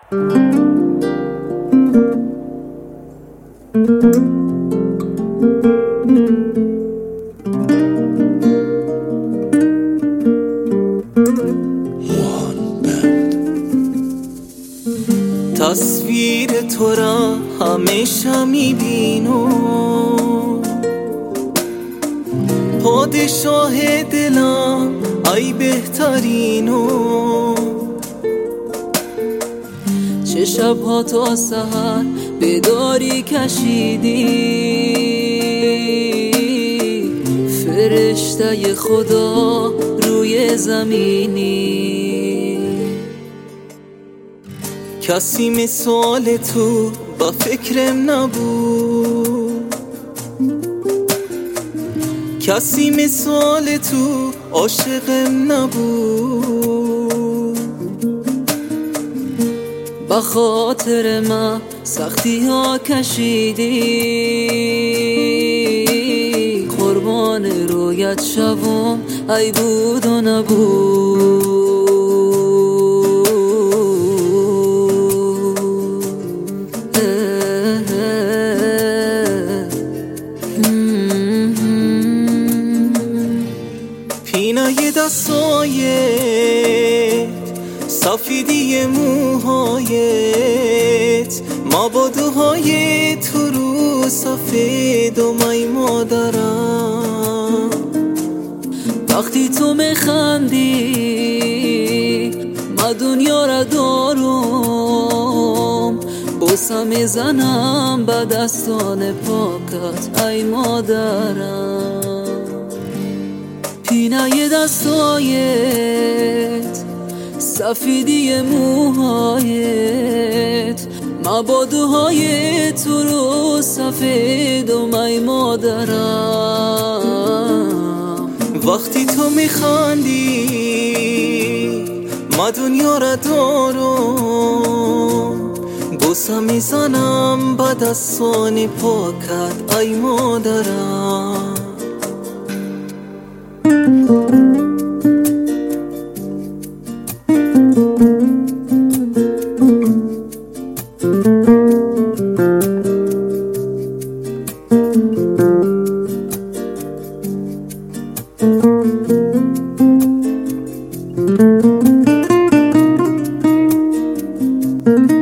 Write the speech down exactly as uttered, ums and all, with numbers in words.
تصویر تو را همیشه میبینم، پادشاه دلم ای بهترینو. چه شبها تا سحر بیداری کشیدی، فرشته خدا روی زمینی. کسی مثال تو با فکرم نبود، کسی مثال تو عاشقم نبود. با خاطر من سختی ها کشیدی، قربان رویت شوم ای بود و نبود. پینای دستایت، سفیدی موهایت، مبادوهای تو رو سفید و می مادرم. وقتی تو میخندی ما دنیا را دارم، بوسه میزنم به دستان پاکت ای مادرم. پینای دستایت، سفیدی موهایت، مبادوهای تو رو سفید و می مادرم. وقتی تو میخندی ما دنیا را دارم، بوسه میزنم به دستان پاکت ای مادرم. Thank you.